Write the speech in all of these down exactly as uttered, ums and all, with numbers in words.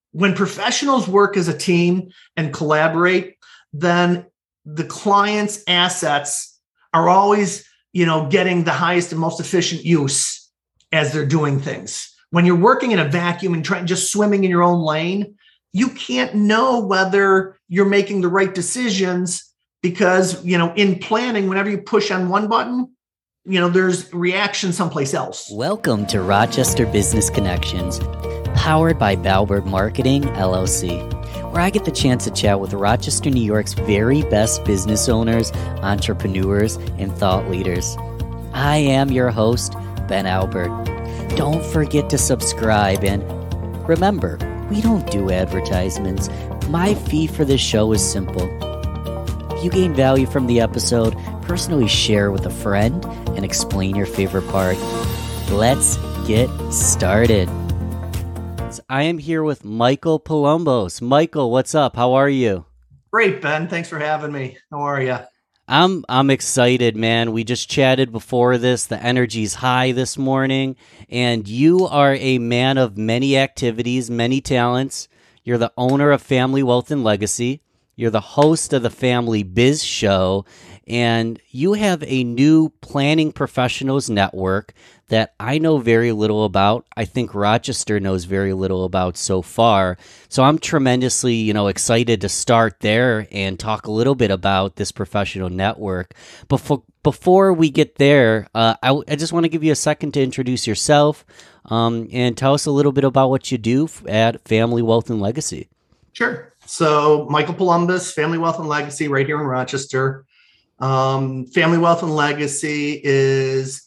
when professionals work as a team and collaborate, then the client's assets are always, you know, getting the highest and most efficient use as they're doing things. When you're working in a vacuum and trying just swimming in your own lane, you can't know whether you're making the right decisions because, you know, in planning, whenever you push on one button, you know, there's reaction someplace else. Welcome to Rochester Business Connections, powered by Bauberg Marketing, L L C, where I get the chance to chat with Rochester, New York's very best business owners, entrepreneurs, and thought leaders. I am your host, Ben Albert. Don't forget to subscribe, and remember, we don't do advertisements. My fee for this show is simple. If you gain value from the episode, personally share with a friend and explain your favorite part. Let's get started. I am here with Michael Palumbos. Michael, what's up? How are you? Great, Ben. Thanks for having me. How are you? I'm I'm excited, man. We just chatted before this. The energy's high this morning, and you are a man of many activities, many talents. You're the owner of Family Wealth and Legacy. You're the host of the Family Biz Show, and you have a new planning professionals network that I know very little about. I think Rochester knows very little about so far. So I'm tremendously, you know, excited to start there and talk a little bit about this professional network. Before before we get there, uh, I, I just want to give you a second to introduce yourself um, and tell us a little bit about what you do at Family Wealth and Legacy. Sure. So Michael Palumbos, Family Wealth and Legacy, right here in Rochester. Um, Family Wealth and Legacy is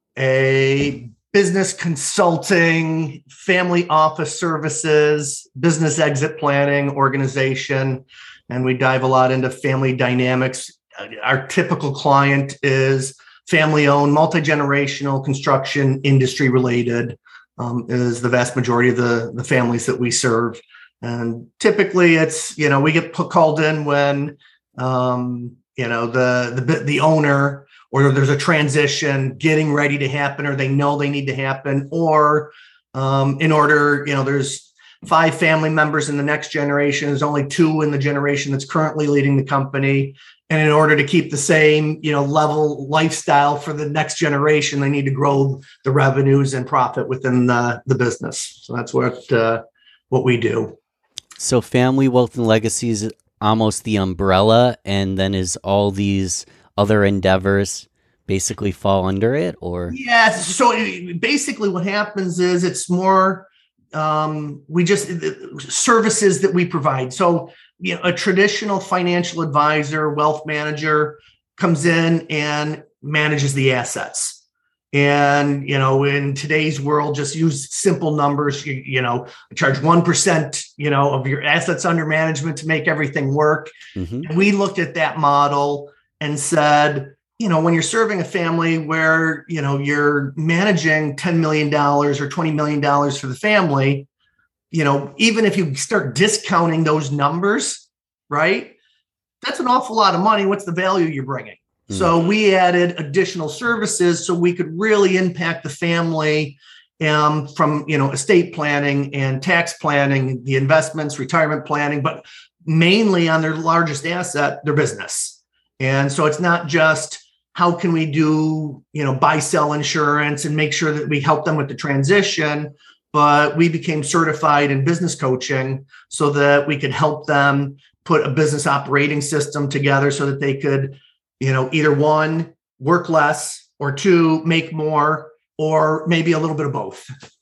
a business consulting, family office services, business exit planning organization, and we dive a lot into family dynamics. Our typical client is family-owned, multi-generational, construction industry related, um, is the vast majority of the, the families that we serve. And typically it's, you know, we get put, called in when, um, you know, the, the, the owner, or there's a transition getting ready to happen, or they know they need to happen, or um, in order, you know, there's five family members in the next generation. There's only two in the generation that's currently leading the company. And in order to keep the same, you know, level lifestyle for the next generation, they need to grow the revenues and profit within the, the business. So that's what, uh, what we do. So Family Wealth and Legacy is almost the umbrella, and then is all these other endeavors basically fall under it, or? Yeah. So basically what happens is it's more, um, we just, services that we provide. So, you know, a traditional financial advisor, wealth manager comes in and manages the assets. And, you know, in today's world, just use simple numbers, you, you know, charge one percent, you know, of your assets under management to make everything work. Mm-hmm. And we looked at that model and said, you know, when you're serving a family where, you know, you're managing ten million dollars or twenty million dollars for the family, you know, even if you start discounting those numbers, right, that's an awful lot of money. What's the value you're bringing? Mm-hmm. So we added additional services so we could really impact the family um, from, you know, estate planning and tax planning, the investments, retirement planning, but mainly on their largest asset, their business. And so it's not just how can we do, you know, buy, sell insurance and make sure that we help them with the transition, but we became certified in business coaching so that we could help them put a business operating system together so that they could, you know, either one, work less, or two, make more, or maybe a little bit of both.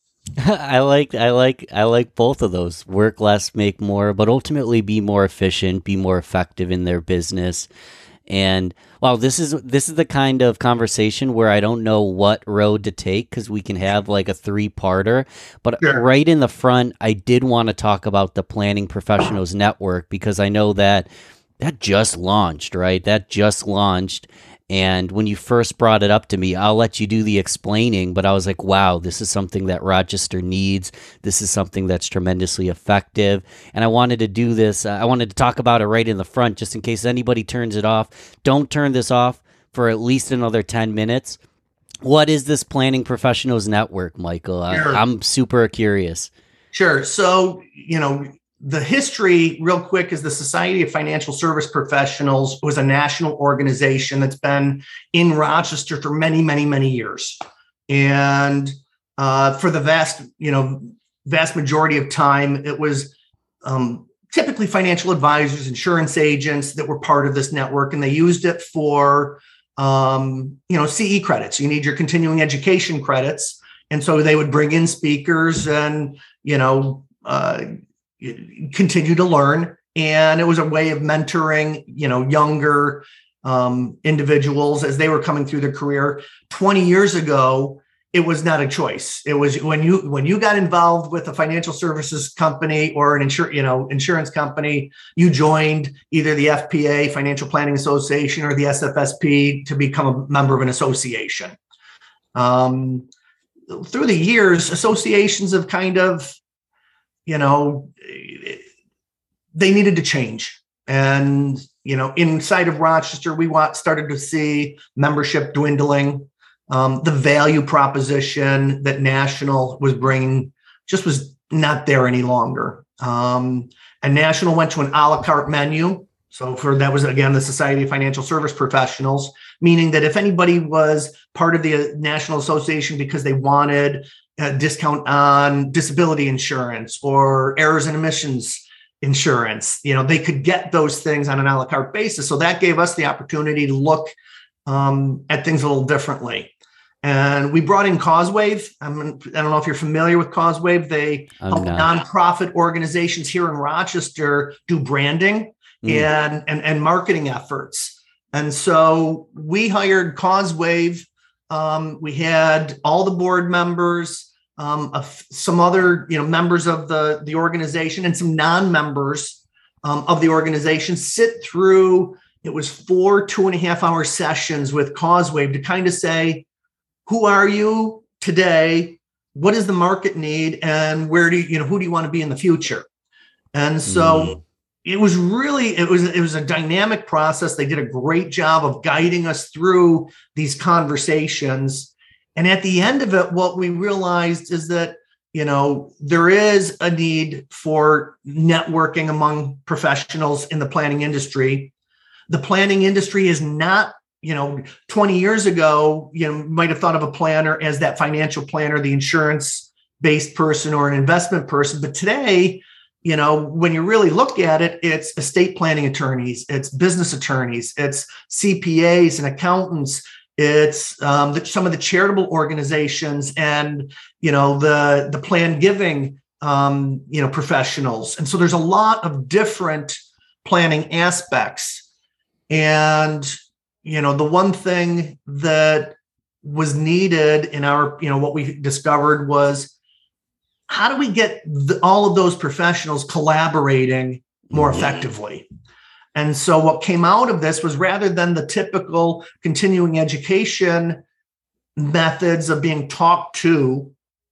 I like, I like, I like both of those. Work less, make more, but ultimately be more efficient, be more effective in their business. And well, this is this is the kind of conversation where I don't know what road to take, because we can have like a three-parter. But sure. Right in the front, I did want to talk about the Planning Professionals Network, because I know that that just launched, right? That just launched. And when you first brought it up to me, I'll let you do the explaining, but I was like, wow, this is something that Rochester needs. This is something that's tremendously effective. And I wanted to do this. Uh, I wanted to talk about it right in the front, just in case anybody turns it off. Don't turn this off for at least another ten minutes. What is this Planning Professionals Network, Michael? I, sure. I'm super curious. Sure. So, you know, the history, real quick, is the Society of Financial Service Professionals was a national organization that's been in Rochester for many, many, many years. And uh, for the vast, you know, vast majority of time, it was um, typically financial advisors, insurance agents that were part of this network, and they used it for, um, you know, C E credits. You need your continuing education credits. And so they would bring in speakers and, you know, uh, continue to learn. And it was a way of mentoring, you know, younger um, individuals as they were coming through their career. twenty years ago, it was not a choice. It was when you when you got involved with a financial services company or an insur- you know, insurance company, you joined either the F P A, Financial Planning Association, or the S F S P to become a member of an association. Um, through the years, associations have kind of, you know, they needed to change. And, you know, inside of Rochester, we want, started to see membership dwindling. Um, the value proposition that National was bringing just was not there any longer. Um, and National went to an a la carte menu. So for that was, again, the Society of Financial Service Professionals, meaning that if anybody was part of the National Association because they wanted a discount on disability insurance or errors and omissions insurance, you know, they could get those things on an a la carte basis. So that gave us the opportunity to look um, at things a little differently. And we brought in Causewave. I'm, I don't know if you're familiar with Causewave. They I'm help not. nonprofit organizations here in Rochester do branding mm. and, and, and marketing efforts. And so we hired Causewave. Um, we had all the board members, um, uh, some other, you know, members of the, the organization and some non-members um, of the organization sit through. It was four two and a half hour sessions with Causewave to kind of say, who are you today? What does the market need? And where do you, you know, who do you want to be in the future? And so mm. it was really, it was, it was a dynamic process. They did a great job of guiding us through these conversations. And at the end of it, what we realized is that, you know, there is a need for networking among professionals in the planning industry. The planning industry is not, you know, twenty years ago, you know, might have thought of a planner as that financial planner, the insurance-based person or an investment person. But today, you know, when you really look at it, it's estate planning attorneys, it's business attorneys, it's C P As and accountants, it's um, the, some of the charitable organizations and, you know, the, the plan giving, um, you know, professionals. And so there's a lot of different planning aspects. And you know, the one thing that was needed in our, you know, what we discovered was how do we get the, all of those professionals collaborating more effectively? And so what came out of this was rather than the typical continuing education methods of being talked to,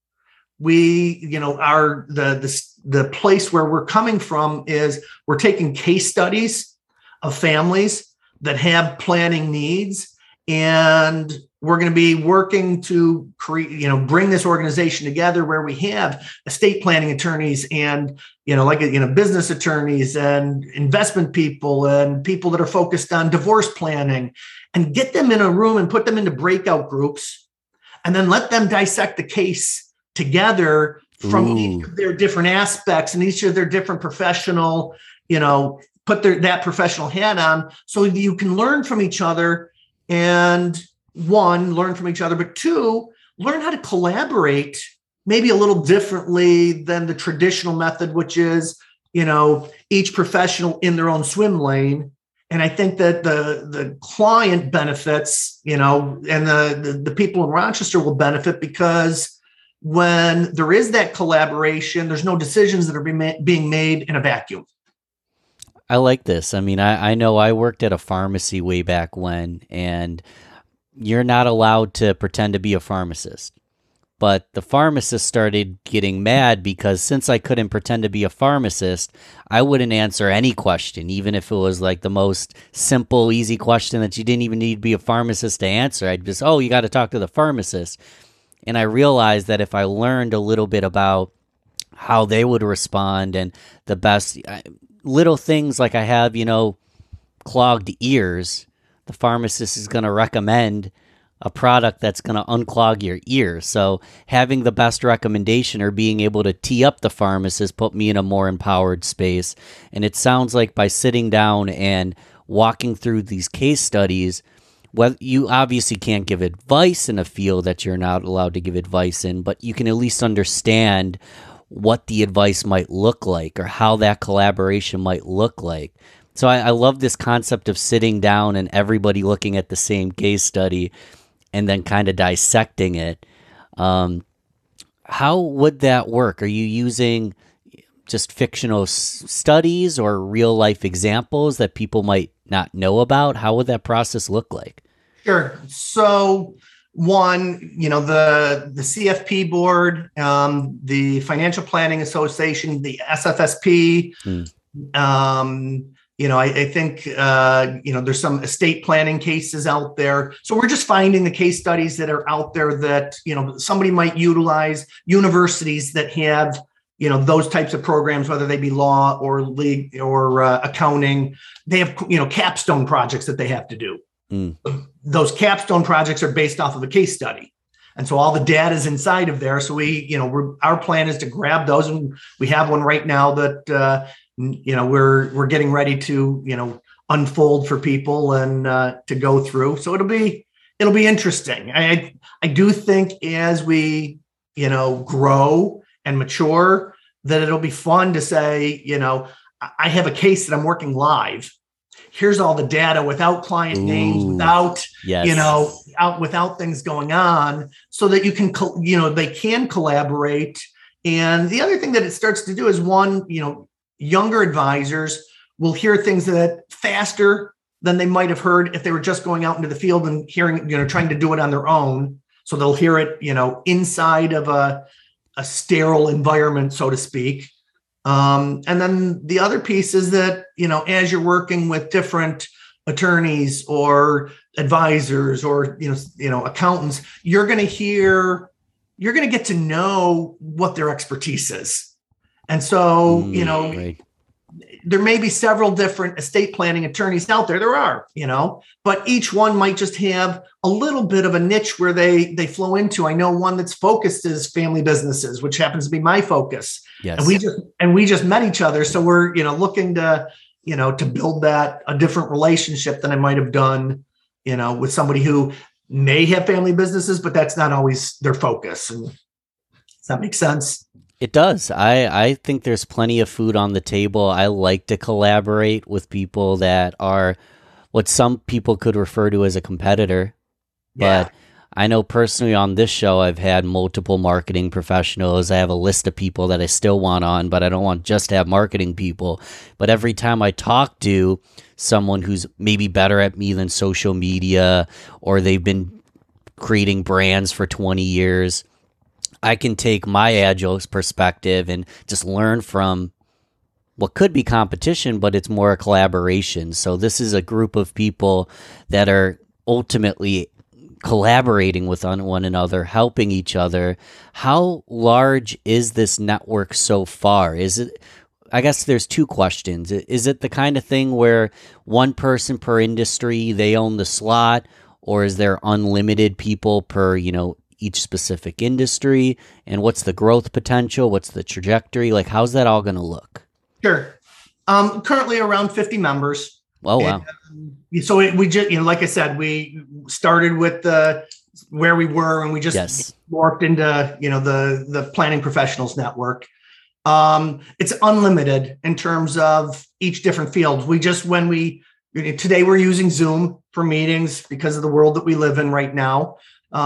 we, you know, our, the, the, the place where we're coming from is we're taking case studies of families that have planning needs. And we're going to be working to create, you know, bring this organization together where we have estate planning attorneys and, you know, like, you know, business attorneys and investment people and people that are focused on divorce planning and get them in a room and put them into breakout groups and then let them dissect the case together from Ooh. Each of their different aspects and each of their different professional, you know, put their, that professional hat on so you can learn from each other and one, learn from each other, but two, learn how to collaborate maybe a little differently than the traditional method, which is, you know, each professional in their own swim lane. And I think that the, the client benefits, you know, and the, the, the people in Rochester will benefit because when there is that collaboration, there's no decisions that are being ma- being made in a vacuum. I like this. I mean, I, I know I worked at a pharmacy way back when, and you're not allowed to pretend to be a pharmacist. But the pharmacist started getting mad because since I couldn't pretend to be a pharmacist, I wouldn't answer any question, even if it was like the most simple, easy question that you didn't even need to be a pharmacist to answer. I'd just, oh, you got to talk to the pharmacist. And I realized that if I learned a little bit about how they would respond, and the best I- little things like I have, you know, clogged ears. The pharmacist is going to recommend a product that's going to unclog your ears. So having the best recommendation or being able to tee up the pharmacist put me in a more empowered space. And it sounds like by sitting down and walking through these case studies, well, you obviously can't give advice in a field that you're not allowed to give advice in, but you can at least understand what the advice might look like or how that collaboration might look like. So I, I love this concept of sitting down and everybody looking at the same case study and then kind of dissecting it. Um, how would that work? Are you using just fictional s- studies or real life examples that people might not know about? How would that process look like? Sure. So one, you know, the the C F P board, um, the Financial Planning Association, the S F S P, Hmm. um, you know, I, I think, uh, you know, there's some estate planning cases out there. So we're just finding the case studies that are out there that, you know, somebody might utilize, universities that have, you know, those types of programs, whether they be law or league or uh, accounting. They have, you know, capstone projects that they have to do. Mm. Those capstone projects are based off of a case study. And so all the data is inside of there. So we, you know, we're, our plan is to grab those, and we have one right now that, uh, you know, we're, we're getting ready to, you know, unfold for people and uh, to go through. So it'll be, it'll be interesting. I, I do think as we, you know, grow and mature, that it'll be fun to say, you know, I have a case that I'm working live. Here's all the data without client Ooh, names, without, yes. you know, out without things going on, so that you can, you know, they can collaborate. And the other thing that it starts to do is, one, you know, younger advisors will hear things that faster than they might have heard if they were just going out into the field and hearing, you know, trying to do it on their own. So they'll hear it, you know, inside of a, a sterile environment, so to speak. Um, and then the other piece is that, you know, as you're working with different attorneys or advisors or, you know, you know, accountants, you're going to hear, you're going to get to know what their expertise is. And so, Mm, you know, right. there may be several different estate planning attorneys out there. There are, you know, but each one might just have a little bit of a niche where they they flow into. I know one that's focused is family businesses, which happens to be my focus. Yes. And we just and we just met each other. So we're, you know, looking to, you know, to build that a different relationship than I might have done, you know, with somebody who may have family businesses, but that's not always their focus. And does that make sense? It does. I, I think there's plenty of food on the table. I like to collaborate with people that are what some people could refer to as a competitor. Yeah. But I know personally on this show, I've had multiple marketing professionals. I have a list of people that I still want on, but I don't want just to have marketing people. But every time I talk to someone who's maybe better at me than social media, or they've been creating brands for twenty years, I can take my agile perspective and just learn from what could be competition, but it's more a collaboration. So this is a group of people that are ultimately collaborating with one another, helping each other. How large is this network so far? Is it, I guess there's two questions. Is it the kind of thing where one person per industry, they own the slot, or is there unlimited people per, you know, each specific industry? And what's the growth potential? What's the trajectory? Like, how's that all going to look? Sure. Um, currently around fifty members. Oh, wow. And so it, we just, you know, like I said, we started with the where we were, and we just Yes. morphed into, you know, the the planning professionals network. Um, it's unlimited in terms of each different field. We just, when we today we're using Zoom for meetings because of the world that we live in right now.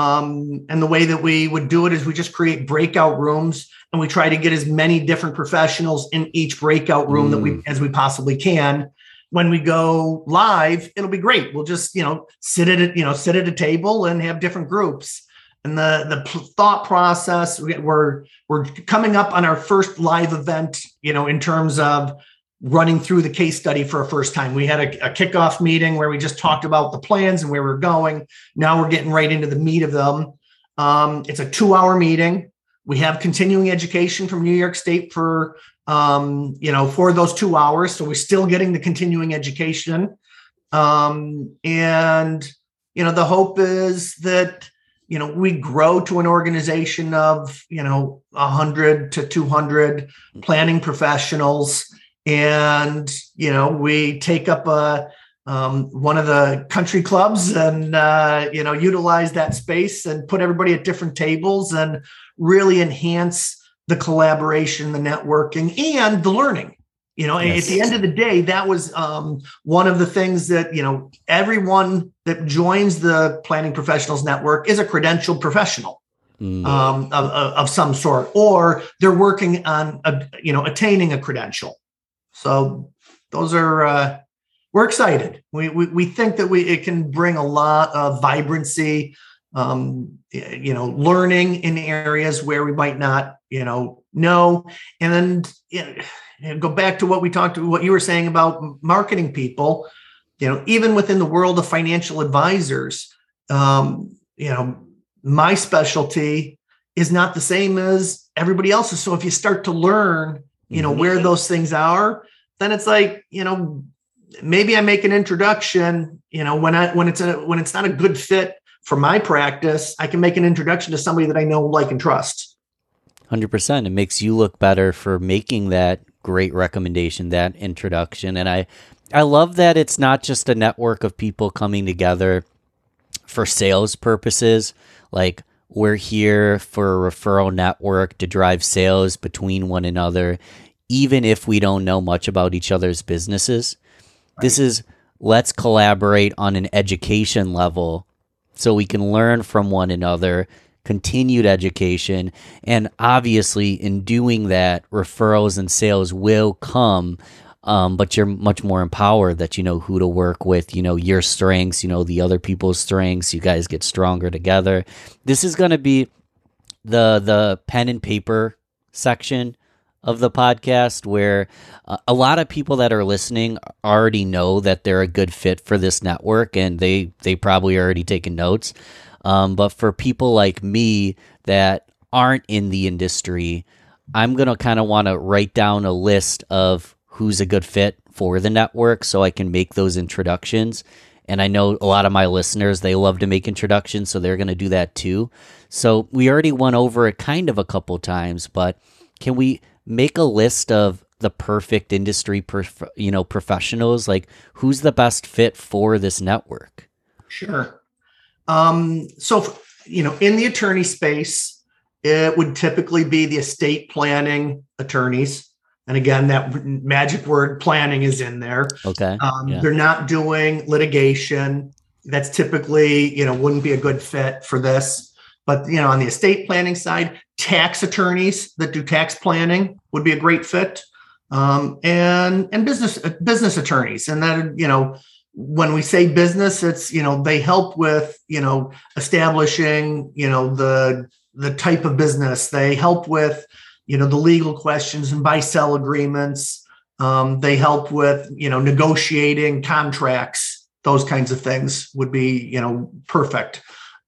Um, and the way that we would do it is we just create breakout rooms, and we try to get as many different professionals in each breakout room mm. that we as we possibly can. When we go live, it'll be great. We'll just, you know, sit at a, you know, sit at a table and have different groups. And the the thought process, we're we're coming up on our first live event, you know, in terms of running through the case study for a first time. We had a, a kickoff meeting where we just talked about the plans and where we're going. Now we're getting right into the meat of them. Um, it's a two hour meeting. we have continuing education from New York State for, um, you know, for those two hours. So we're still getting the continuing education. Um, and, you know, the hope is that, you know, we grow to an organization of, you know, one hundred to two hundred planning professionals. And, you know, we take up a, um, one of the country clubs and, uh, you know, utilize that space and put everybody at different tables and really enhance the collaboration, the networking, and the learning. You know, yes. At the end of the day, that was um, one of the things that, you know, everyone that joins the Planning Professionals Network is a credentialed professional mm. um, of, of, of some sort, or they're working on, a, you know, attaining a credential. So those are, uh, we're excited. We, we we think that we it can bring a lot of vibrancy, um, you know, learning in areas where we might not, you know, know, and then you know, go back to what we talked to, what you were saying about marketing people. You know, even within the world of financial advisors, um, you know, my specialty is not the same as everybody else's. So if you start to learn, you know, mm-hmm. where those things are, then it's like, you know, maybe I make an introduction, you know, when I, when it's a, when it's not a good fit for my practice, I can make an introduction to somebody that I know, like, and trust. one hundred percent. It makes you look better for making that great recommendation, that introduction. And I, I love that it's not just a network of people coming together for sales purposes. Like, we're here for a referral network to drive sales between one another, even if we don't know much about each other's businesses. Right. This is, let's collaborate on an education level so we can learn from one another, continued education. And obviously, in doing that, referrals and sales will come, um, but you're much more empowered that you know who to work with, you know, your strengths, you know, the other people's strengths. You guys get stronger together. This is going to be the the pen and paper section of the podcast, where uh, a lot of people that are listening already know that they're a good fit for this network, and they they probably already taken notes. Um, but for people like me that aren't in the industry, I'm going to kind of want to write down a list of who's a good fit for the network so I can make those introductions. And I know a lot of my listeners, they love to make introductions, so they're going to do that too. So we already went over it kind of a couple times, but can we make a list of the perfect industry, prof- you know, professionals? Like, who's the best fit for this network? Sure. Um, so, you know, in the attorney space, it would typically be the estate planning attorneys. And again, that magic word planning is in there. Okay. Um, yeah. They're not doing litigation. That's typically, you know, wouldn't be a good fit for this. But, you know, on the estate planning side, tax attorneys that do tax planning would be a great fit. Um, and, and business, business attorneys. And that, you know, when we say business, it's, you know, they help with, you know, establishing, you know, the, the type of business. They help with, you know, the legal questions and buy-sell agreements. Um, they help with, you know, negotiating contracts. Those kinds of things would be, you know, perfect.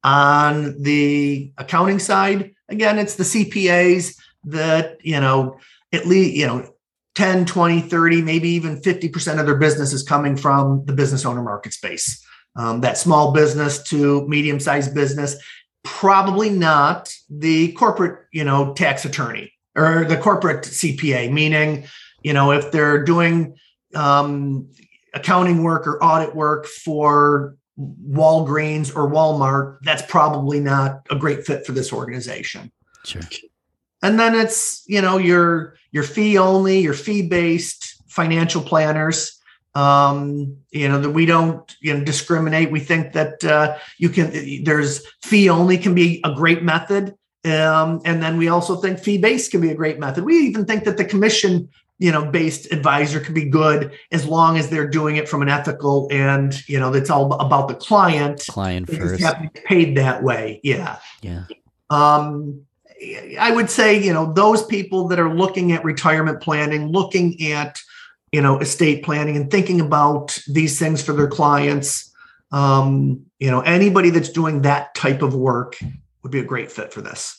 On the accounting side, again, it's the C P As that, you know, at least, you know, ten, twenty, thirty, maybe even fifty percent of their business is coming from the business owner market space. Um, that small business to medium-sized business, probably not the corporate, you know, tax attorney or the corporate C P A, meaning, you know, if they're doing um, accounting work or audit work for Walgreens or Walmart, that's probably not a great fit for this organization. Sure. And then it's, you know, your, your fee only, your fee based financial planners. Um, you know, that we don't, you know, discriminate. We think that uh, you can, there's fee only can be a great method. Um, and then we also think fee based can be a great method. We even think that the commission, you know, based advisor can be good as long as they're doing it from an ethical and, you know, that's all about the client. Client they first. Just have to be paid that way. Yeah. Yeah. Um, I would say, you know, those people that are looking at retirement planning, looking at, you know, estate planning and thinking about these things for their clients, um, you know, anybody that's doing that type of work would be a great fit for this.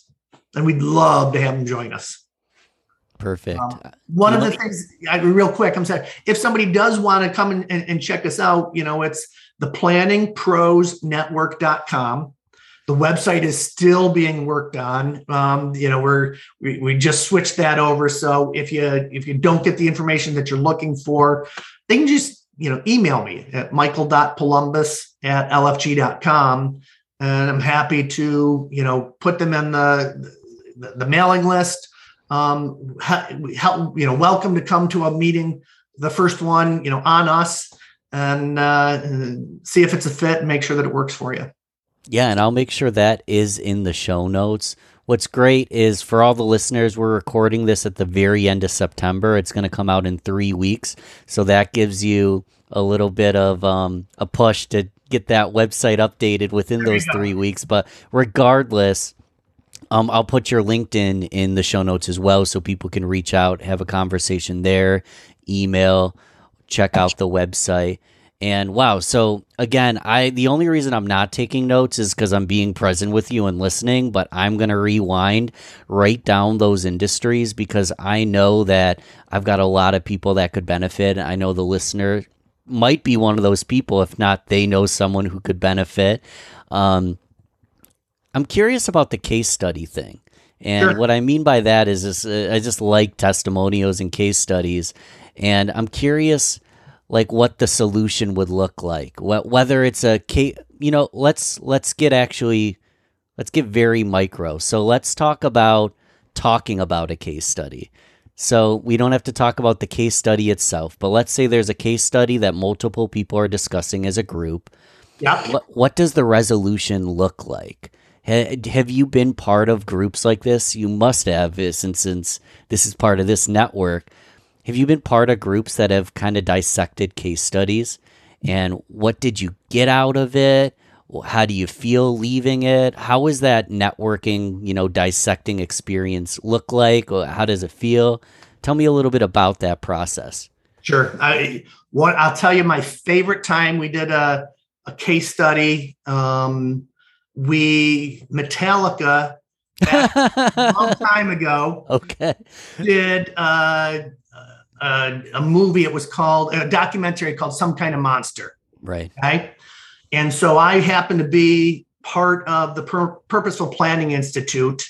and we'd love to have them join us. Perfect. Um, one you of know, the things, I, real quick, I'm sorry, if somebody does want to come and, and, and check us out, you know, it's the planning pros network dot com. The website is still being worked on. Um, you know, we're we, we just switched that over. So if you if you don't get the information that you're looking for, they can just, you know, email me at michael dot polumbus at l f g dot com. And I'm happy to, you know, put them in the the, the mailing list. Um, help, you know, welcome to come to a meeting, the first one, you know, on us, and uh, see if it's a fit and make sure that it works for you. Yeah, and I'll make sure that is in the show notes. What's great is for all the listeners, we're recording this at the very end of September. It's going to come out in three weeks. So that gives you a little bit of um, a push to get that website updated within those three weeks. But regardless, Um, I'll put your LinkedIn in the show notes as well so people can reach out, have a conversation there, email, check out the website. And wow, so again, I the only reason I'm not taking notes is because I'm being present with you and listening, but I'm going to rewind, write down those industries because I know that I've got a lot of people that could benefit. I know the listener might be one of those people. If not, they know someone who could benefit. Um, I'm curious about the case study thing. And Sure. what I mean by that is, is uh, I just like testimonials and case studies. And I'm curious, like, what the solution would look like. Wh- whether it's a case, you know, let's let's get actually, let's get very micro. So let's talk about talking about a case study. So we don't have to talk about the case study itself, but let's say there's a case study that multiple people are discussing as a group. Yeah. What, what does the resolution look like? Have you been part of groups like this? You must have, since since this is part of this network. Have you been part of groups that have kind of dissected case studies? And what did you get out of it? How do you feel leaving it? How is that networking, you know, dissecting experience look like? How does it feel? Tell me a little bit about that process. Sure. I what I'll tell you, my favorite time we did a, a case study. Um, we Metallica a long time ago. Okay. Did uh, uh, a movie. It was called a documentary called Some Kind of Monster. Right. Okay. And so I happened to be part of the Pur- Purposeful Planning Institute,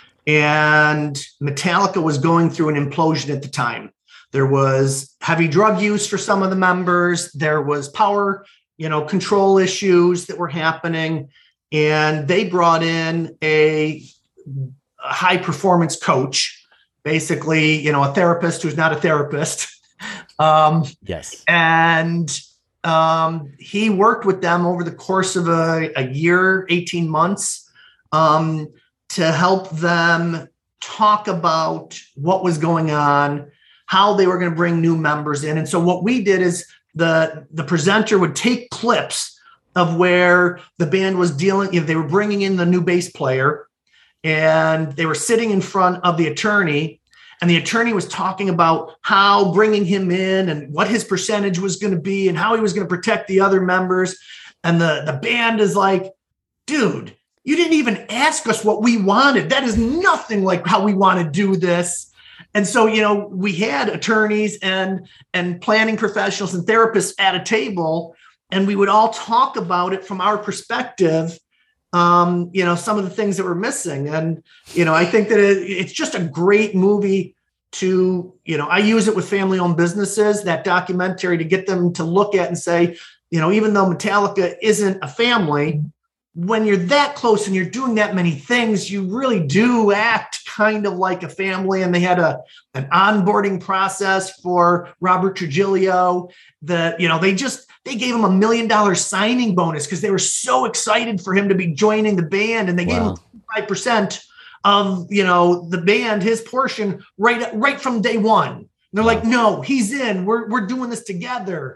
and Metallica was going through an implosion at the time. There was heavy drug use for some of the members. There was power, you know, control issues that were happening. And they brought in a, a high performance coach, basically, you know, a therapist who's not a therapist. Um, yes. And um, he worked with them over the course of a, a year, eighteen months, um, to help them talk about what was going on, how they were going to bring new members in. And so what we did is the, the presenter would take clips of where the band was dealing, you know, they were bringing in the new bass player and they were sitting in front of the attorney, and the attorney was talking about how bringing him in and what his percentage was going to be and how he was going to protect the other members. And the, the band is like, dude, you didn't even ask us what we wanted. That is nothing like how we want to do this. And so, you know, we had attorneys and, and planning professionals and therapists at a table, and we would all talk about it from our perspective, um, you know, some of the things that were missing. And, you know, I think that it, it's just a great movie to, you know, I use it with family-owned businesses, that documentary, to get them to look at and say, you know, even though Metallica isn't a family, when you're that close and you're doing that many things, you really do act kind of like a family. And they had a an onboarding process for Robert Trujillo that, you know, they just, they gave him a million dollar signing bonus because they were so excited for him to be joining the band. And they Wow. gave him five percent of, you know, the band, his portion right, right from day one. And they're Wow. like, no, he's in, we're, we're doing this together.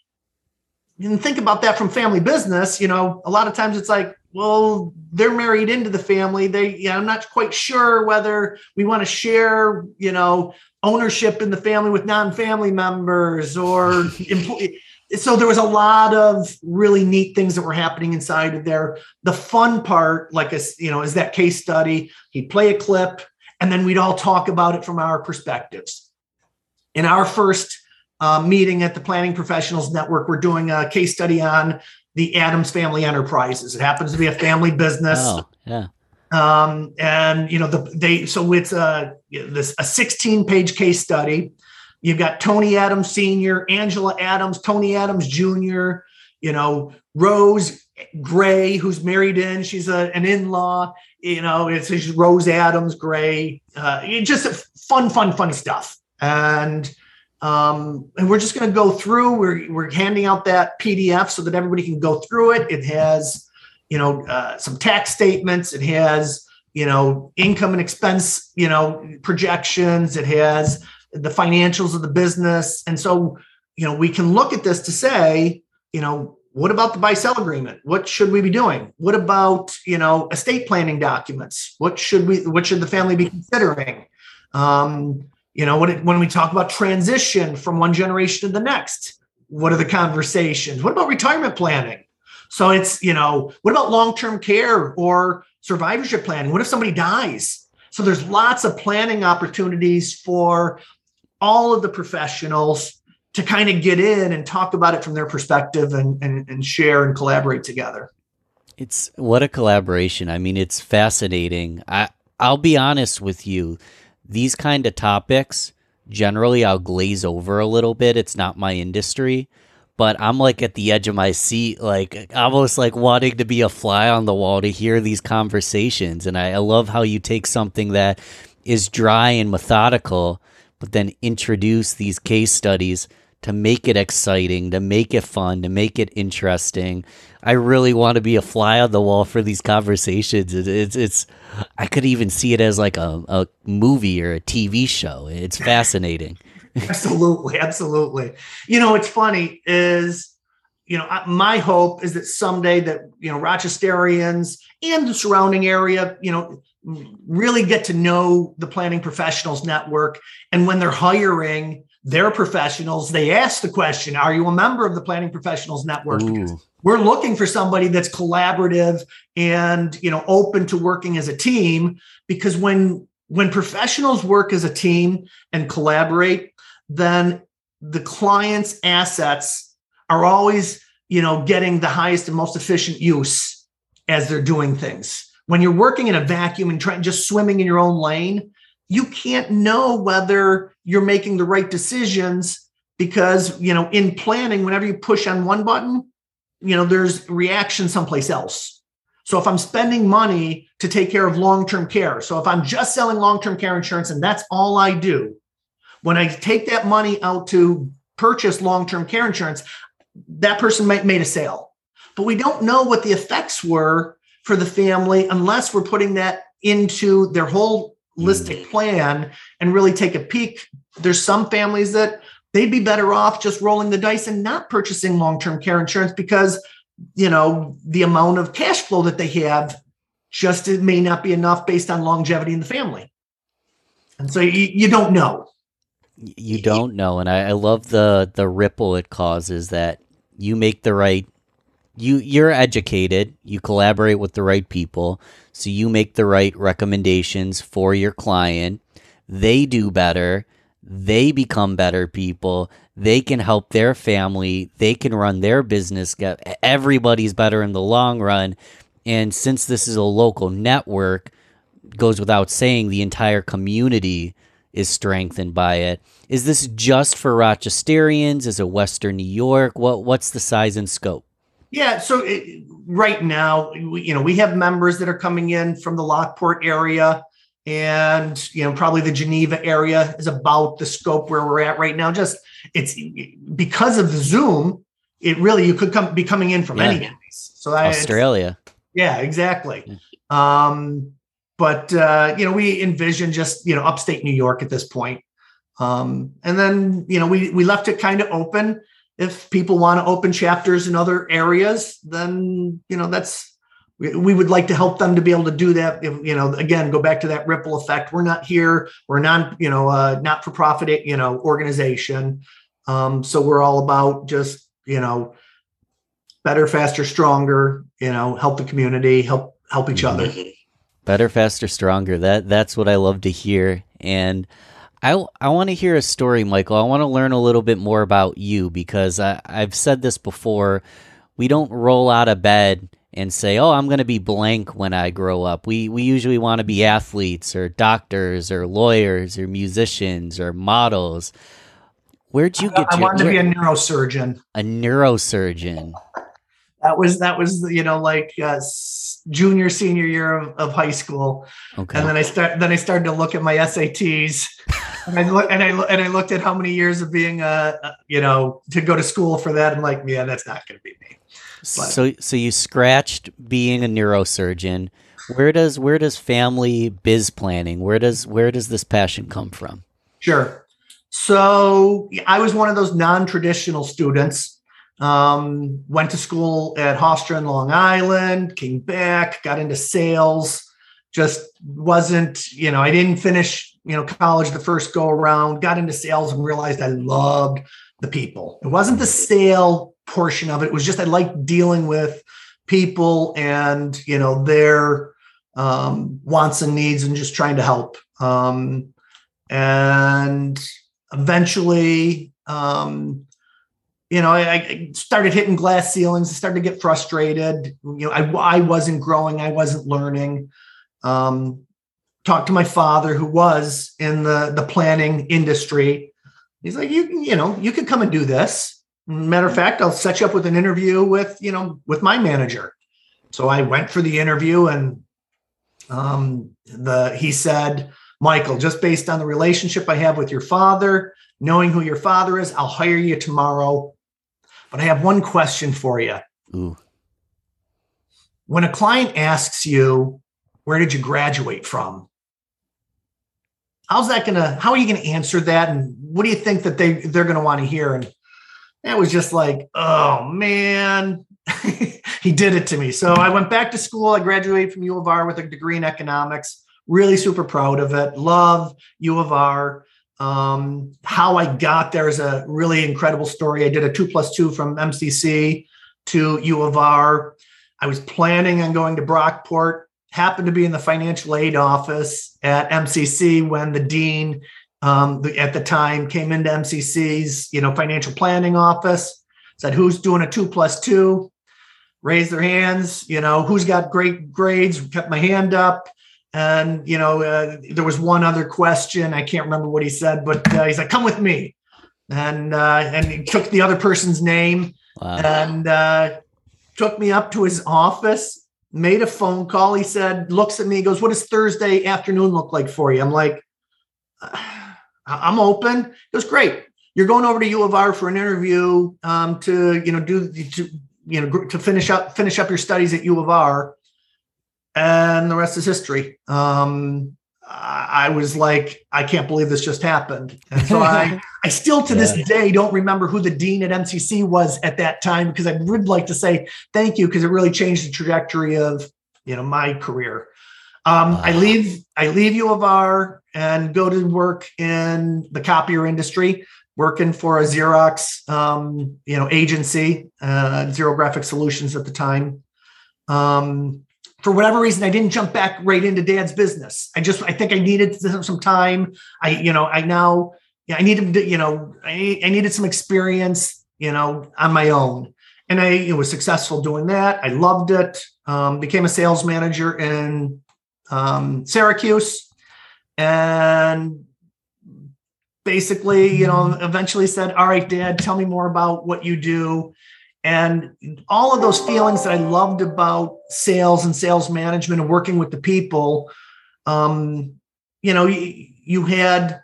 And think about that from family business. You know, a lot of times it's like, well, they're married into the family. They, you know, I'm not quite sure whether we want to share, you know, ownership in the family with non-family members or employee. So there was a lot of really neat things that were happening inside of there. The fun part, like a, you know, is that case study. He'd play a clip, and then we'd all talk about it from our perspectives. In our first uh, meeting at the Planning Professionals Network, we're doing a case study on the Adams Family Enterprises. It happens to be a family business. Oh, yeah. Um, and you know, the they so it's a this a sixteen page case study. You've got Tony Adams Senior, Angela Adams, Tony Adams Junior, you know, Rose Gray, who's married in, she's a, an in-law, you know, it's, it's Rose Adams Gray, uh, it just fun, fun, fun stuff. And, um, and we're just going to go through, we're, we're handing out that P D F so that everybody can go through it. It has, you know, uh, some tax statements. It has, you know, income and expense, you know, projections. It has the financials of the business. And so, you know, we can look at this to say, you know, what about the buy-sell agreement? What should we be doing? What about, you know, estate planning documents? What should we, what should the family be considering? Um, you know, when, it, when we talk about transition from one generation to the next, what are the conversations? What about retirement planning? So it's, you know, what about long-term care or survivorship planning? What if somebody dies? So there's lots of planning opportunities for all of the professionals to kind of get in and talk about it from their perspective and, and, and share and collaborate together. It's what a collaboration. I mean, it's fascinating. I, I'll be honest with you. These kind of topics, generally I'll glaze over a little bit. It's not my industry, but I'm like at the edge of my seat, like almost like wanting to be a fly on the wall to hear these conversations. And I, I love how you take something that is dry and methodical, but then introduce these case studies to make it exciting, to make it fun, to make it interesting. I really want to be a fly on the wall for these conversations. It, it's, it's, I could even see it as like a, a movie or a T V show. It's fascinating. Absolutely. Absolutely. You know, it's funny is, you know, my hope is that someday that, you know, Rochesterians and the surrounding area, you know, really get to know the Planning Professionals Network. And when they're hiring their professionals, they ask the question, are you a member of the Planning Professionals Network? Ooh. Because we're looking for somebody that's collaborative and, you know, open to working as a team, because when, when professionals work as a team and collaborate, then the client's assets are always, you know, getting the highest and most efficient use as they're doing things. When you're working in a vacuum and trying just swimming in your own lane, you can't know whether you're making the right decisions because, you know, in planning, whenever you push on one button, you know, there's reaction someplace else. So if I'm spending money to take care of long-term care, so if I'm just selling long-term care insurance and that's all I do, when I take that money out to purchase long-term care insurance, that person might made a sale, but we don't know what the effects were for the family unless we're putting that into their whole holistic plan and really take a peek. There's some families that they'd be better off just rolling the dice and not purchasing long-term care insurance because, you know, the amount of cash flow that they have just it may not be enough based on longevity in the family. And so you, you don't know. You don't know. And I, I love the, the ripple it causes that you make the right You you're educated, you collaborate with the right people, so you make the right recommendations for your client. They do better, they become better people, they can help their family, they can run their business, everybody's better in the long run. And since this is a local network, goes without saying, the entire community is strengthened by it. Is this just for Rochesterians? Is it Western New York? What what's the size and scope? Yeah, so it, right now, we, you know, we have members that are coming in from the Lockport area, and you know, probably the Geneva area is about the scope where we're at right now. Just it's because of the Zoom, it really you could come be coming in from yeah. any place. So I, Australia, yeah, exactly. Yeah. Um, but uh, you know, we envision just you know upstate New York at this point, um, and then you know we we left it kind of open. If people want to open chapters in other areas, then, you know, that's, we, we would like to help them to be able to do that. If, you know, again, go back to that ripple effect. We're not here. We're non, you know, uh, not for profit, you know, organization. Um, so we're all about just you know, better, faster, stronger, you know, help the community, help, help each other. Better, faster, stronger. That that's what I love to hear. And I, I want to hear a story, Michael. I want to learn a little bit more about you because I, I've said this before. We don't roll out of bed and say, oh, I'm going to be blank when I grow up. We we usually want to be athletes or doctors or lawyers or musicians or models. Where'd you get I, I your... wanted to be a neurosurgeon. A neurosurgeon. That was, that was, you know, like uh, junior, senior year of, of high school. Okay. And then I start, then I started to look at my S A Ts and I look, and I, and I looked at how many years of being, uh, you know, to go to school for that. I'm like, yeah, that's not going to be me. But, so, so you scratched being a neurosurgeon. Where does, where does family biz planning, where does, where does this passion come from? Sure. So I was one of those non-traditional students. Um, went to school at Hofstra in Long Island, came back, got into sales, just wasn't, you know, I didn't finish, you know, college the first go around, got into sales and realized I loved the people. It wasn't the sale portion of it. It was just, I liked dealing with people and, you know, their um, wants and needs and just trying to help. Um, and eventually, um, you know, I, I started hitting glass ceilings, started to get frustrated. You know, I, I wasn't growing. I wasn't learning. Um, talked to my father, who was in the, the planning industry. He's like, you, you know, you could come and do this. Matter of fact, I'll set you up with an interview with, you know, with my manager. So I went for the interview and um, the, he said, Michael, just based on the relationship I have with your father, knowing who your father is, I'll hire you tomorrow. But I have one question for you. Ooh. When a client asks you, where did you graduate from? How's that going to, how are you going to answer that? And what do you think that they, they're going to want to hear? And that was just like, oh man, he did it to me. So I went back to school. I graduated from U of R with a degree in economics, really super proud of it. Love U of R. Um, how I got there is a really incredible story. I did a two plus two from M C C to U of R. I was planning on going to Brockport, happened to be in the financial aid office at M C C when the dean um, the, at the time came into M C C's, you know, financial planning office, said, who's doing a two plus two? Raised their hands, you know, who's got great grades, kept my hand up. And, you know, uh, there was one other question. I can't remember what he said, but uh, he's like, come with me. And uh, and he took the other person's name Wow. and uh, took me up to his office, made a phone call. He said, looks at me, goes, what does Thursday afternoon look like for you? I'm like, I'm open. He goes, great. You're going over to U of R for an interview um, to, you know, do, to, you know, to finish up, finish up your studies at U of R. And the rest is history. Um, I was like, I can't believe this just happened. And so I, I still to this Yeah. day don't remember who the dean at M C C was at that time, because I would like to say thank you, because it really changed the trajectory of, you know, my career. Um, Wow. I leave, I leave U of R and go to work in the copier industry, working for a Xerox, um, you know, agency, uh, Zero Graphic Solutions at the time. Um, For whatever reason, I didn't jump back right into dad's business. I just, I think I needed some time. I, you know, I now, yeah, I needed, to, you know, I, I needed some experience, you know, on my own. And I you know, was successful doing that. I loved it. Um, became a sales manager in um, Syracuse. And basically, you know, eventually said, all right, Dad, tell me more about what you do. And all of those feelings that I loved about sales and sales management and working with the people, um, you know, you, you had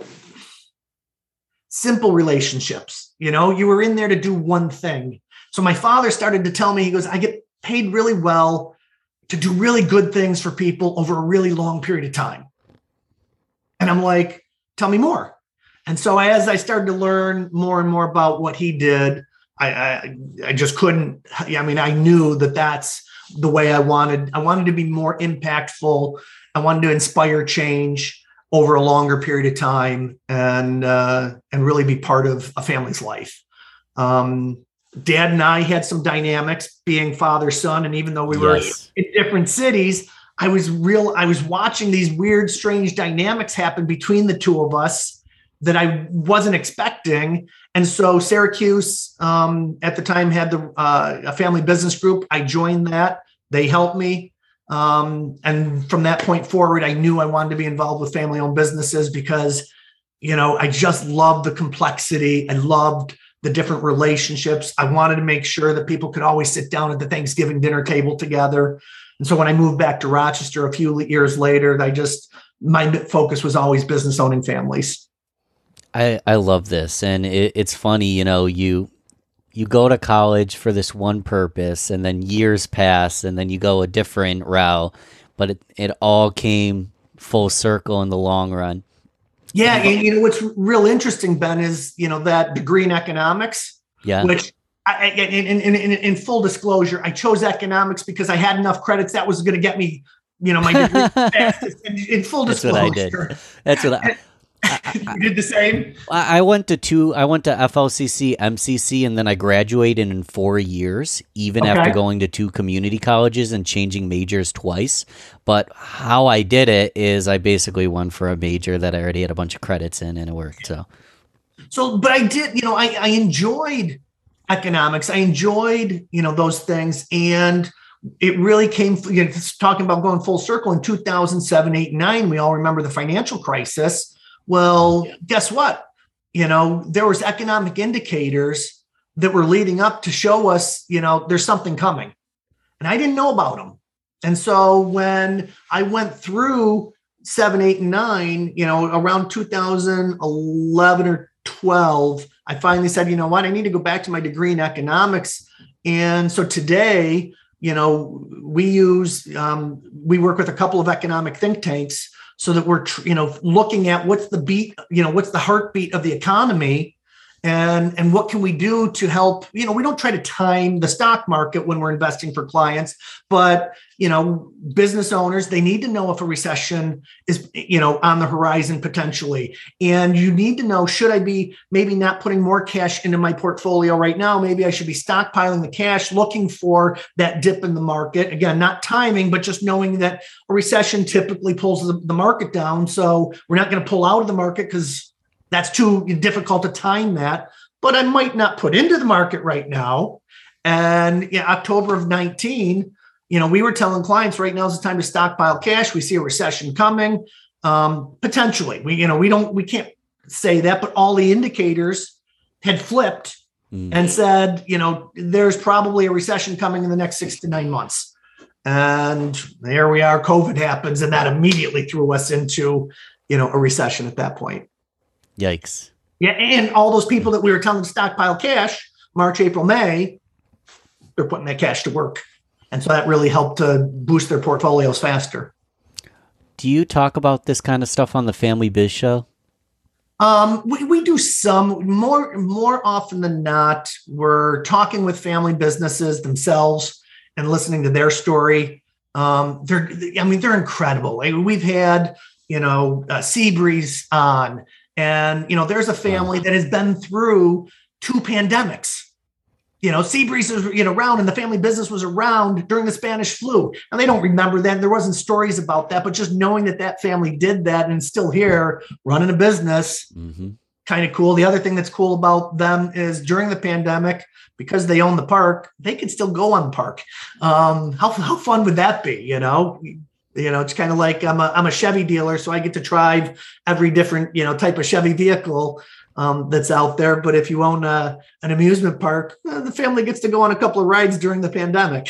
simple relationships, you know, you were in there to do one thing. So my father started to tell me, he goes, I get paid really well to do really good things for people over a really long period of time. And I'm like, tell me more. And so as I started to learn more and more about what he did, I, I I just couldn't. I mean, I knew that that's the way I wanted. I wanted to be more impactful. I wanted to inspire change over a longer period of time, and uh, and really be part of a family's life. Um, Dad and I had some dynamics being father son, and even though we were Yes. in different cities, I was real. I was watching these weird, strange dynamics happen between the two of us that I wasn't expecting. And so Syracuse um, at the time had the uh, a family business group. I joined that. They helped me. Um, and from that point forward, I knew I wanted to be involved with family-owned businesses because, you know, I just loved the complexity. I loved the different relationships. I wanted to make sure that people could always sit down at the Thanksgiving dinner table together. And so when I moved back to Rochester a few years later, I just, my focus was always business owning families. I, I love this. And it, it's funny, you know, you you go to college for this one purpose and then years pass and then you go a different route, but it, it all came full circle in the long run. Yeah. And you know, what's real interesting, Ben, is, you know, that degree in economics, Yeah. which I, in, in, in, in full disclosure, I chose economics because I had enough credits that was going to get me, you know, my degree fastest. In, in full That's disclosure. what I did. That's what I, you did the same. I went to two. I went to F L C C, M C C, and then I graduated in four years, even Okay. after going to two community colleges and changing majors twice. But how I did it is I basically went for a major that I already had a bunch of credits in, and it worked. So, So, but I did, you know, I, I enjoyed economics. I enjoyed, you know, those things. And it really came, you know, talking about going full circle in two thousand seven, eight, nine, we all remember the financial crisis. Well, guess what? You know, there was economic indicators that were leading up to show us, you know, there's something coming. And I didn't know about them. And so when I went through seven, eight, and nine, you know, around two thousand eleven or twelve, I finally said, you know what, I need to go back to my degree in economics. And so today, you know, we use, um, we work with a couple of economic think tanks so that we're, you know, looking at what's the beat, you know, what's the heartbeat of the economy, and and what can we do to help. You know, we don't try to time the stock market when we're investing for clients, but, you know, business owners, they need to know if a recession is, you know, on the horizon potentially. And you need to know, should I be maybe not putting more cash into my portfolio right now? Maybe I should be stockpiling the cash, looking for that dip in the market. Again, not timing, but just knowing that a recession typically pulls the, the market down. So we're not going to pull out of the market because that's too difficult to time that. But I might not put into the market right now. And yeah, October of nineteen, you know, we were telling clients right now is the time to stockpile cash. We see a recession coming, um, potentially. We, you know, we don't, we can't say that, but all the indicators had flipped mm. and said, you know, there's probably a recession coming in the next six to nine months. And there we are. COVID happens, and that immediately threw us into, you know, a recession at that point. Yikes. Yeah, and all those people that we were telling to stockpile cash, March, April, May, they're putting that cash to work. And so that really helped to boost their portfolios faster. Do you talk about this kind of stuff on the Family Biz Show? Um, we, we do some. More, more often than not, we're talking with family businesses themselves and listening to their story. Um, they're, I mean, they're incredible. Like, we've had, you know, uh, Seabreeze on, and, you know, there's a family that has been through two pandemics. You know, Seabreeze was, you know, around, and the family business was around during the Spanish flu. And they don't remember that. There wasn't stories about that, but just knowing that that family did that and still here running a business, mm-hmm. kind of cool. The other thing that's cool about them is during the pandemic, because they own the park, they could still go on the park. Um, how, how fun would that be? You know, you know, it's kind of like I'm a, I'm a Chevy dealer, so I get to drive every different, you know, type of Chevy vehicle Um, that's out there. But if you own a, an amusement park, uh, the family gets to go on a couple of rides during the pandemic.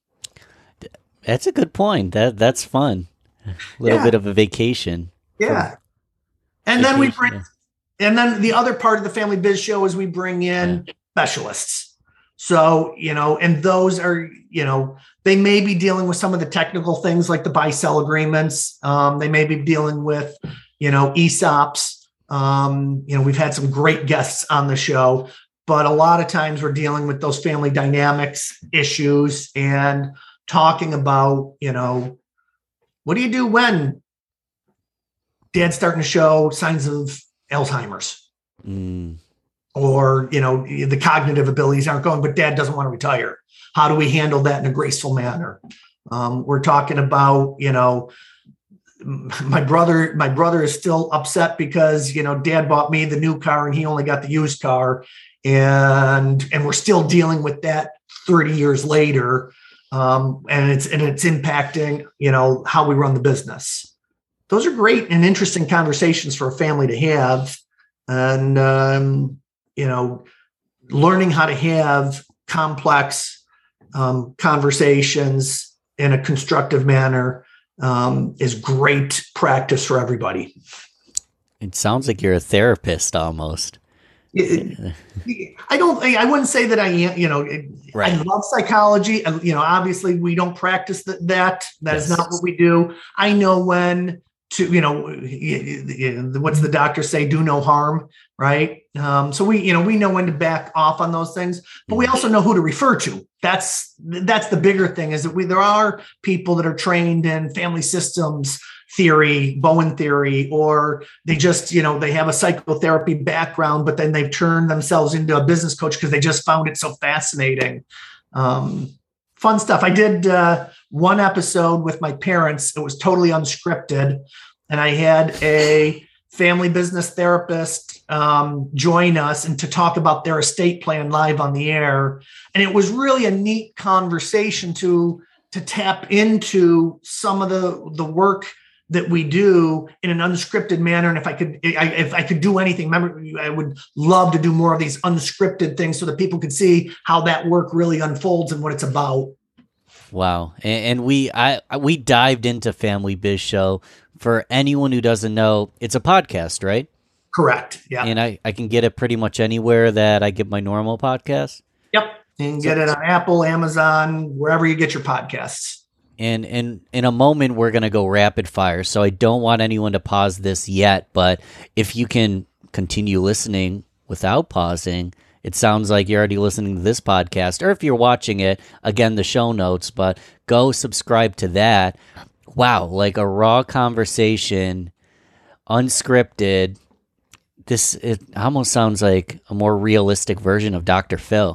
That's a good point. That that's fun. A little yeah. bit of a vacation. Yeah. And vacation, then we bring, yeah. and then the other part of the Family Biz Show is we bring in yeah. specialists. So, you know, and those are, you know, they may be dealing with some of the technical things like the buy-sell agreements. Um, they may be dealing with, you know, E S O Ps. Um, you know, we've had some great guests on the show, but a lot of times we're dealing with those family dynamics issues and talking about, you know, what do you do when dad's starting to show signs of Alzheimer's? Mm. or, you know, the cognitive abilities aren't going, but dad doesn't want to retire. How do we handle that in a graceful manner? Um, we're talking about, you know, my brother, my brother is still upset because, you know, dad bought me the new car and he only got the used car. And, and we're still dealing with that thirty years later. Um, and it's, and it's impacting, you know, how we run the business. Those are great and interesting conversations for a family to have. And, um, you know, learning how to have complex um, conversations in a constructive manner um, is great practice for everybody. It sounds like you're a therapist almost. It, I don't, I wouldn't say that I am, you know, right. I love psychology. You know, obviously we don't practice that. That, that yes. is not what we do. I know when to, you know, what's the doctor say? Do no harm. Right. Um, so we, you know, we know when to back off on those things, but we also know who to refer to. That's, that's the bigger thing is that we, there are people that are trained in family systems theory, Bowen theory, or they just, you know, they have a psychotherapy background, but then they've turned themselves into a business coach because they just found it so fascinating. Um, fun stuff. I did uh, one episode with my parents. It was totally unscripted. And I had a family business therapist um, join us and to talk about their estate plan live on the air. And it was really a neat conversation to, to tap into some of the, the work that we do in an unscripted manner. And if I could, I, if I could do anything, remember, I would love to do more of these unscripted things so that people could see how that work really unfolds and what it's about. Wow. And, and we, I, we dived into Family Biz Show. For anyone who doesn't know, it's a podcast, right? Correct. Yeah. And I, I can get it pretty much anywhere that I get my normal podcast. Yep. You can get so, it on Apple, Amazon, wherever you get your podcasts. And in, in a moment, we're going to go rapid fire. So I don't want anyone to pause this yet. But if you can continue listening without pausing, it sounds like you're already listening to this podcast. Or if you're watching it, again, the show notes. But go subscribe to that. Wow, like a raw conversation, unscripted. This it almost sounds like a more realistic version of Doctor Phil.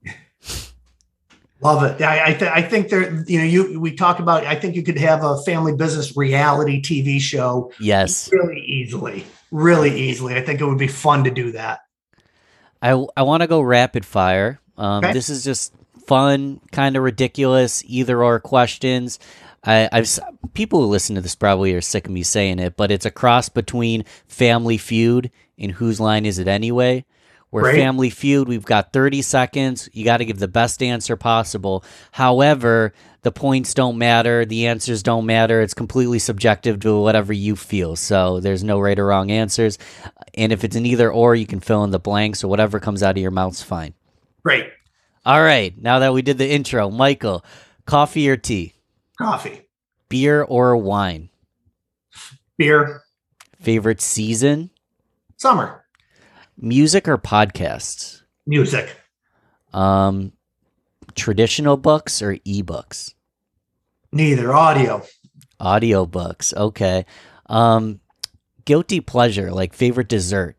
Love it. I I, th- I think there, you know, you we talk about. I think you could have a family business reality T V show. Yes, really easily, really easily. I think it would be fun to do that. I I want to go rapid fire. Um, okay. This is just fun, kind of ridiculous, either or questions. I, I've people who listen to this probably are sick of me saying it, but it's a cross between Family Feud and Whose Line Is It Anyway? Where right. Family Feud, we've got thirty seconds. You got to give the best answer possible. However, the points don't matter. The answers don't matter. It's completely subjective to whatever you feel. So there's no right or wrong answers. And if it's an either or, you can fill in the blanks or whatever comes out of your mouth's fine. Great. All right. Now that we did the intro, Michael, coffee or tea? Coffee. Beer or wine? Beer. Favorite season? Summer. Music or podcasts? Music. Um, traditional books or ebooks? Neither. Audio. Audio books. Okay. Um, guilty pleasure, like favorite dessert?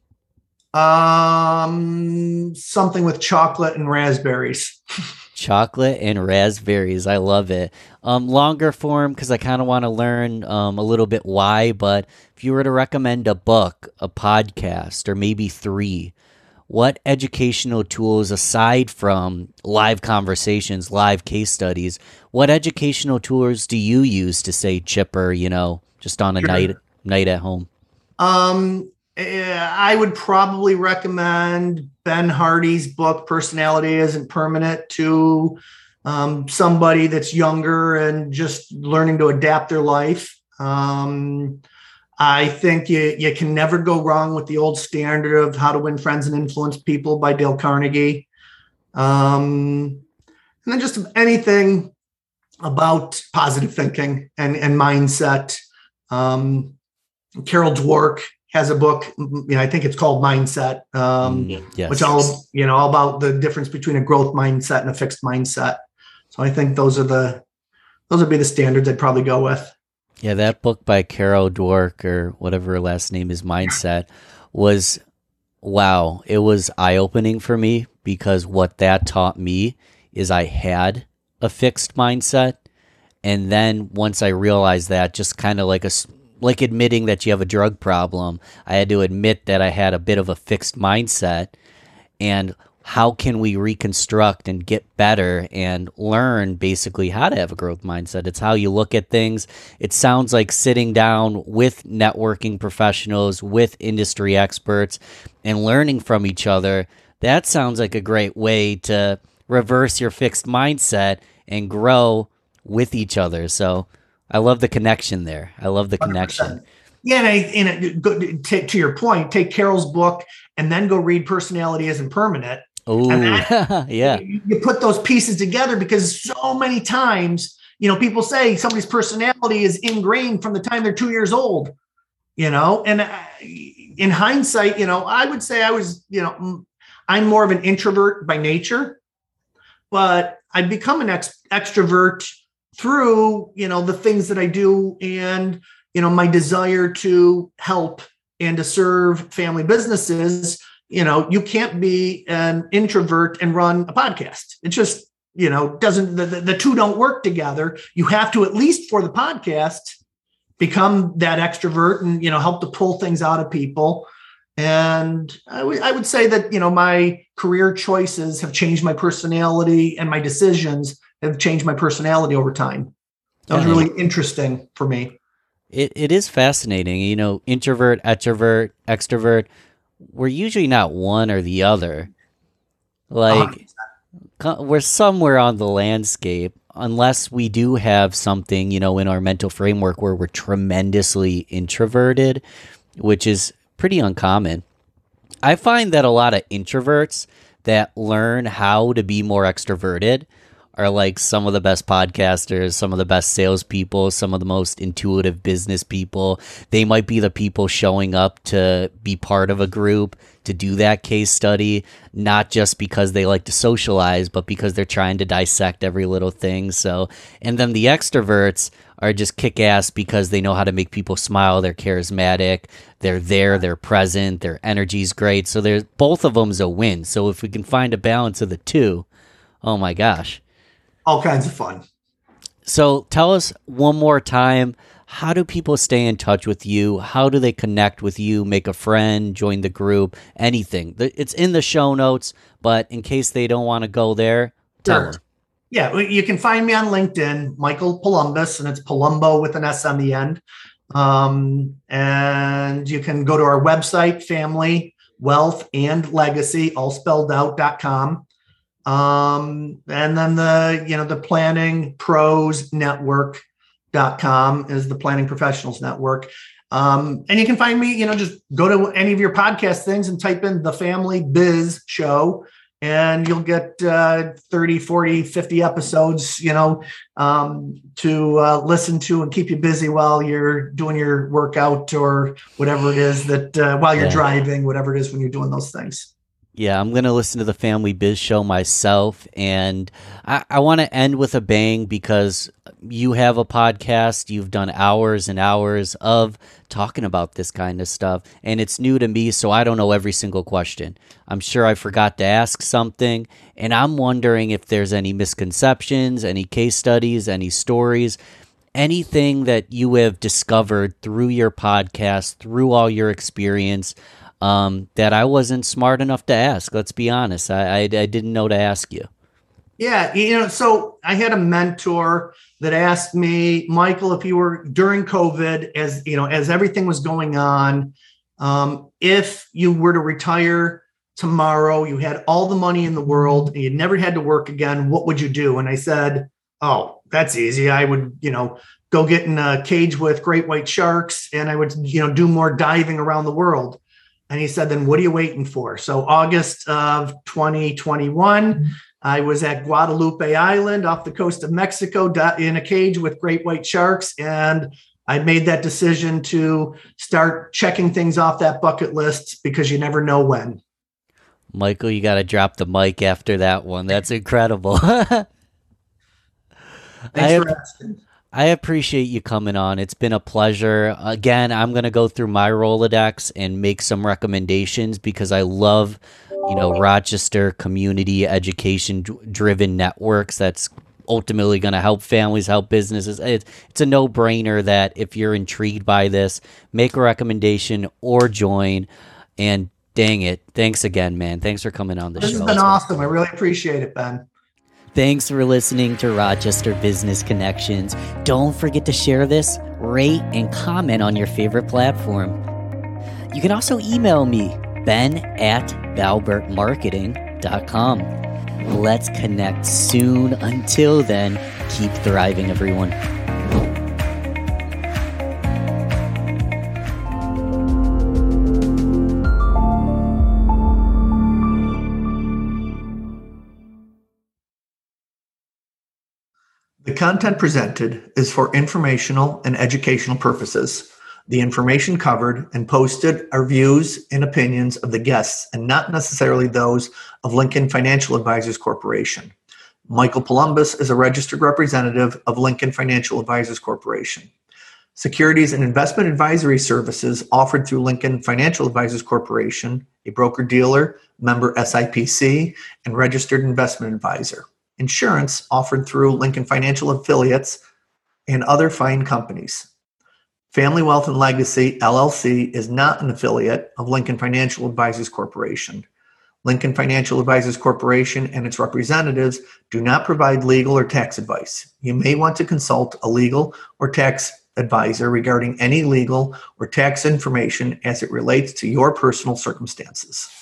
Um, something with chocolate and raspberries. Chocolate and raspberries. I love it. Um, longer form, because I kind of want to learn um, a little bit why, but if you were to recommend a book, a podcast, or maybe three, what educational tools, aside from live conversations, live case studies, what educational tools do you use to stay chipper, you know, just on a sure. night night at home? Um, I would probably recommend Ben Hardy's book, Personality Isn't Permanent, to um, somebody that's younger and just learning to adapt their life. Um, I think you, you can never go wrong with the old standard of How to Win Friends and Influence People by Dale Carnegie. Um, and then just anything about positive thinking and, and mindset. Um, Carol Dweck has a book, you know, I think it's called Mindset, um, yes. which all, you know, all about the difference between a growth mindset and a fixed mindset. So I think those are the, those would be the standards I'd probably go with. Yeah. That book by Carol Dweck, or whatever her last name is, Mindset, was Wow, it was eye-opening for me because what that taught me is I had a fixed mindset. And then once I realized that, just kind of like a s- like admitting that you have a drug problem, I had to admit that I had a bit of a fixed mindset. And how can we reconstruct and get better and learn basically how to have a growth mindset? It's how you look at things. It sounds like sitting down with networking professionals, with industry experts, and learning from each other. That sounds like a great way to reverse your fixed mindset and grow with each other. So I love the connection there. I love the connection. one hundred percent. Yeah, and, I, and it, go, to, to your point, take Carol's book and then go read Personality Isn't Permanent. And Oh, that yeah. you, you put those pieces together because so many times, you know, people say somebody's personality is ingrained from the time they're two years old, you know, and I, in hindsight, you know, I would say I was, you know, I'm more of an introvert by nature, but I've become an ex- extrovert through, you know, the things that I do and, you know, my desire to help and to serve family businesses. You know, you can't be an introvert and run a podcast. It just, you know, doesn't, the, the, the two don't work together. You have to, at least for the podcast, become that extrovert and, you know, help to pull things out of people. And I, w- I would say that, you know, my career choices have changed my personality and my decisions have changed my personality over time. That was Yeah. really interesting for me. It it is fascinating. You know, introvert, extrovert, extrovert. We're usually not one or the other. Uh-huh. Like co- we're somewhere on the landscape, unless we do have something, you know, in our mental framework where we're tremendously introverted, which is pretty uncommon. I find that a lot of introverts that learn how to be more extroverted are like some of the best podcasters, some of the best salespeople, some of the most intuitive business people. They might be the people showing up to be part of a group, to do that case study, not just because they like to socialize, but because they're trying to dissect every little thing. So, and then the extroverts are just kick ass because they know how to make people smile. They're charismatic. They're there. They're present. Their energy's great. So there's both of them's a win. So if we can find a balance of the two, oh my gosh. All kinds of fun. So tell us one more time, how do people stay in touch with you? How do they connect with you, make a friend, join the group, anything? It's in the show notes, but in case they don't want to go there, tell Sure. them. Yeah, well, you can find me on LinkedIn, Michael Palumbis, and it's Palumbo with an S on the end. Um, and you can go to our website, family, wealth, and legacy, all spelled out dot com. Um, and then the, you know, the planning pros network dot com is the planning professionals network. Um, and you can find me, you know, just go to any of your podcast things and type in the Family Biz Show and you'll get uh, thirty, forty, fifty episodes, you know, um, to uh, listen to and keep you busy while you're doing your workout or whatever it is that uh, while you're Yeah. driving, whatever it is when you're doing those things. Yeah, I'm going to listen to the Family Biz Show myself. And I, I want to end with a bang because you have a podcast. You've done hours and hours of talking about this kind of stuff. And it's new to me, so I don't know every single question. I'm sure I forgot to ask something. And I'm wondering if there's any misconceptions, any case studies, any stories, anything that you have discovered through your podcast, through all your experience. Um, that I wasn't smart enough to ask. Let's be honest. I, I I didn't know to ask you. Yeah, you know, so I had a mentor that asked me, Michael, if you were during COVID, as you know, as everything was going on, um, if you were to retire tomorrow, you had all the money in the world, and you never had to work again, what would you do? And I said, oh, that's easy. I would, you know, go get in a cage with great white sharks, and I would, you know, do more diving around the world. And he said, then what are you waiting for? So August of twenty twenty-one, I was at Guadalupe Island off the coast of Mexico in a cage with great white sharks. And I made that decision to start checking things off that bucket list because you never know when. Michael, you got to drop the mic after that one. That's incredible. Thanks I for have, asking. I appreciate you coming on. It's been a pleasure. Again, I'm going to go through my Rolodex and make some recommendations because I love, you know, Rochester community education d- driven networks. That's ultimately going to help families, help businesses. It's, it's a no brainer that if you're intrigued by this, make a recommendation or join. And dang it. Thanks again, man. Thanks for coming on the This show. has been awesome. I really appreciate it, Ben. Thanks for listening to Rochester Business Connections. Don't forget to share this, rate, and comment on your favorite platform. You can also email me, ben at balbert marketing dot com. Let's connect soon. Until then, keep thriving, everyone. The content presented is for informational and educational purposes. The information covered and posted are views and opinions of the guests and not necessarily those of Lincoln Financial Advisors Corporation. Michael Palumbus is a registered representative of Lincoln Financial Advisors Corporation. Securities and investment advisory services offered through Lincoln Financial Advisors Corporation, a broker-dealer, member S I P C, and registered investment advisor. Insurance offered through Lincoln Financial affiliates and other fine companies. Family Wealth and Legacy, L L C, is not an affiliate of Lincoln Financial Advisors Corporation. Lincoln Financial Advisors Corporation and its representatives do not provide legal or tax advice. You may want to consult a legal or tax advisor regarding any legal or tax information as it relates to your personal circumstances.